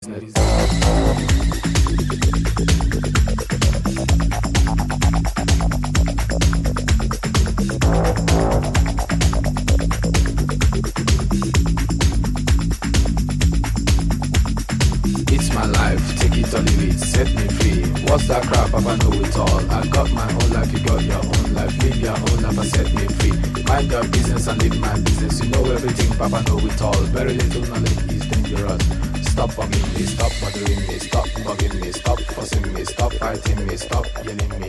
It's my life, take it or leave it, set me free. What's that crap? Papa know it all. I got my own life, you got your own life. Live your own life and set me free. Mind your business and live my business. You know everything, Papa know it all. Very little knowledge is dangerous. Stop bugging me, stop bothering me, stop bugging me, stop forcing me, stop fighting me, stop yelling me.